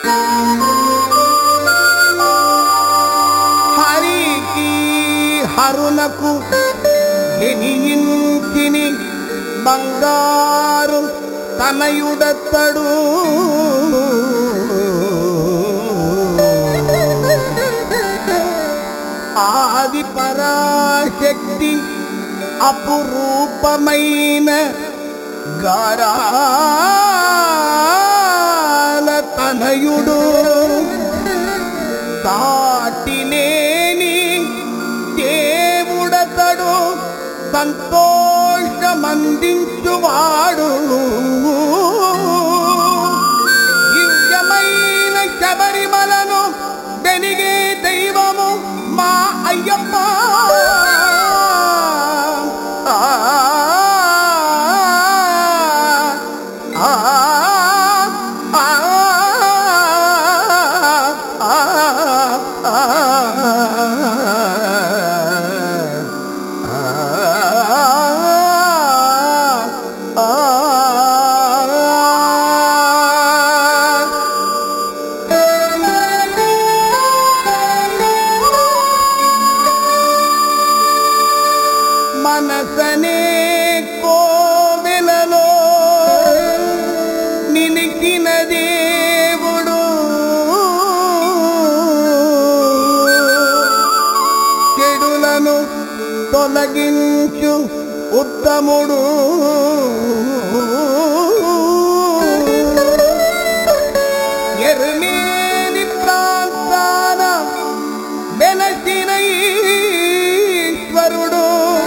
హరికి హరునకు ఎనియించిని బంగారు తనయుడత్తడు ఆది పరాశక్తి అపురూపమైన గారాల తనయుడు సాటిలేని దేవుడతడు సంతోషమందించువాడు దివ్యమైన శబరిమలను వెలిగే దైవము మా అయ్యప్ప మనసనే కోవెలలో నిలిచిన దేవుడు చెడులను తొలగించు ఉత్తముడు ఎర్మేని ప్రాంతాన వెలసిన ఈశ్వరుడు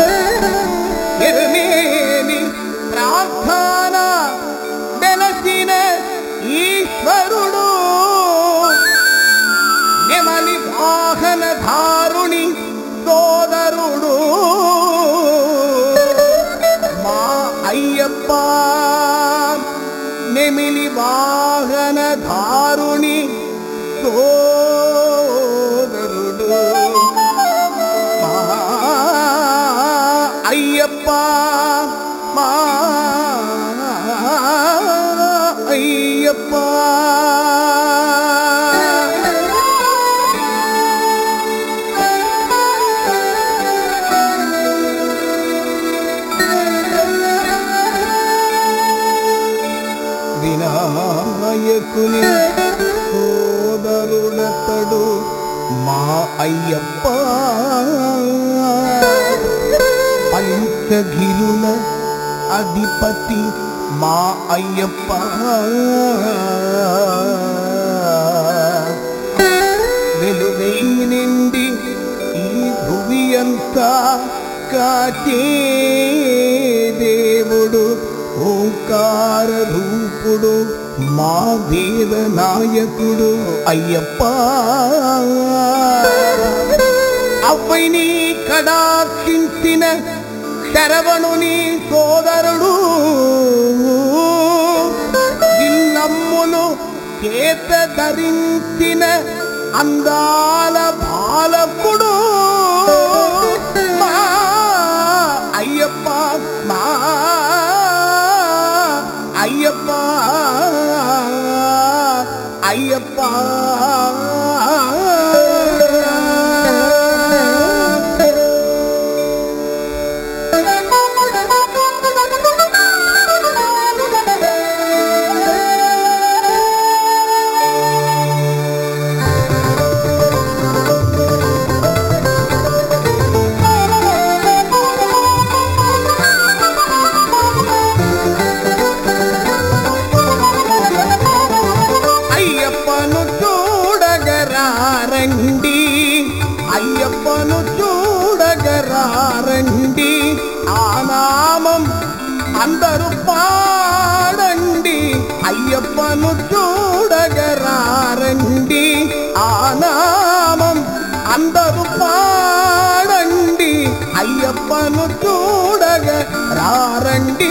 ఎర్మేని ప్రార్థన వెలసిన ఈశ్వరుడు నెమలి వాహన ధారుని సోదరుడు మా అయ్యప్ప నెమిలి వాహన ధారుని సోదరుడు మా అయ్యప్ప మా అయ్యప్ప వినాయకుని సోదరుడతడు మా అయ్యప్ప పంచగిరుల అధిపతి మా అయ్యప్ప వెలుగై నిండి ఈ భువి అంతా కాచే దేవుడు ఓంకార రూపుడు మా వేద నాయకుడు అయ్యప్ప అవ్వైని కడాక్షించిన శరవణుని సోదరుడు ఇల్లమ్ములు చేత ధరించిన అందాల బాలకుడు మా అయ్యప్ప మా అయ్యప్ప అయ్యప్ప అయ్యప్పను చూడగరారండి ఆ నామం అందరూ పాడండి అయ్యప్పను చూడగరారండి ఆ నామం అందరూ పాడండి అయ్యప్పను చూడగరారండి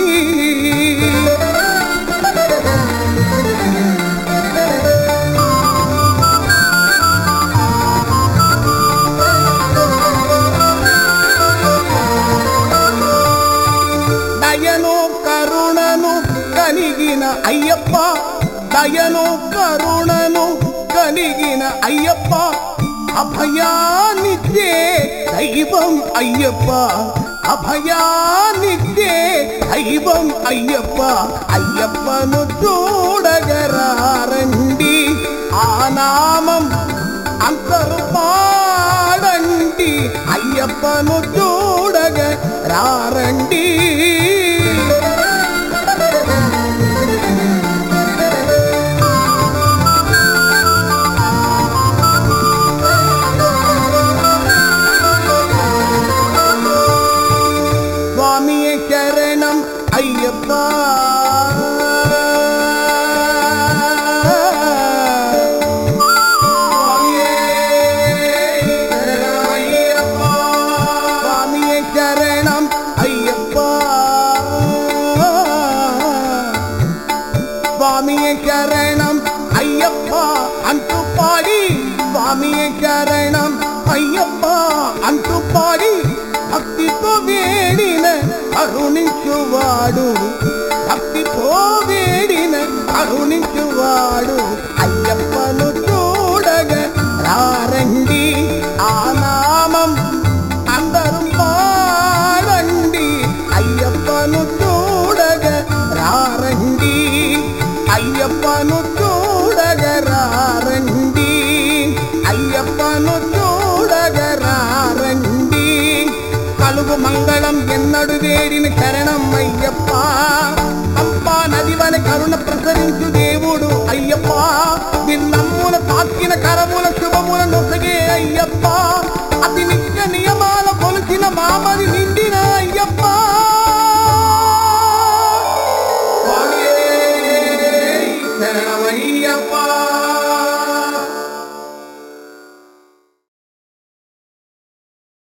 దయను కరుణను కలిగిన అయ్యప్ప దయను కరుణను కలిగిన అయ్యప్ప అభయాన్నిచ్చే దైవం అయ్యప్ప అభయాన్నిచ్చే దైవం అయ్యప్ప అయ్యప్పను చూడగరారండి ఆ నామం అందరూ పాడండి అయ్యప్పను చూడగరారండి శరణం అయ్యప్ప స్వామియే శరణం అయ్యప్ప స్వామియే శరణం అయ్యప్ప అంటూ పాడి స్వామియే శరణం అయ్యప్ప అంటూ పాడి భక్తితో వేడిన కరుణించువాడు భక్తితో వేడిన కరుణించువాడు అయ్యప్పను చూడగ రారండి ఆ నామం అందరూ పాడండి అయ్యప్పను చూడగ రారండి అయ్యప్పను చూడగ రారండి అయ్యప్పను చూడగ రారండి కలుగు మంగళం ఎన్నడు వేడిని శరణం అయ్యప్ప పంపా నదివని కరుణ ప్రసరించు దేవుడు అయ్యప్ప నిన్నమ్ముల తాకిన కరముల శుభముల నొసగే అయ్యప్ప అతి నిత్య నియమాల కొలిచిన మామది నిండిన అయ్యప్ప శరణమయ్యప్ప